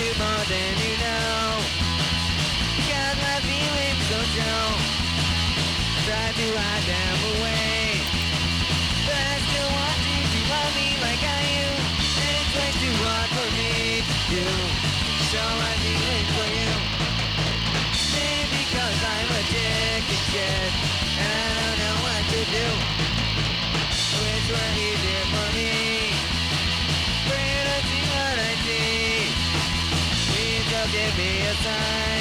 you more than you know. Got my feelings, don't you? Try to hide them away, but I still want you to love me like I do. And it's way too hard for me to show my feelings for you. Maybe because I'm a dick and shit, and I don't know what to do. Which one easier for me? For you to see what I see. Please go give me a sign.